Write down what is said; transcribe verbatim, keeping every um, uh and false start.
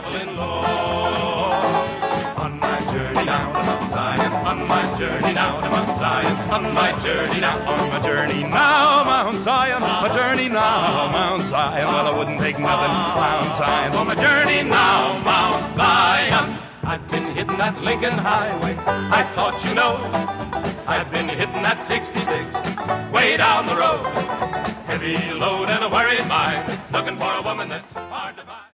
traveling low. On my journey down to Mount Zion, on my journey down to Mount Zion, on my journey now, on my journey now, Mount Zion, my journey now, Mount Zion. Well, I wouldn't take nothing, Mount Zion, on my journey now, Mount Zion. I've been hitting that Lincoln Highway, I thought you know. I've been hitting that sixty-six, way down the road. Heavy load and a worried mind, looking for a woman that's hard to find.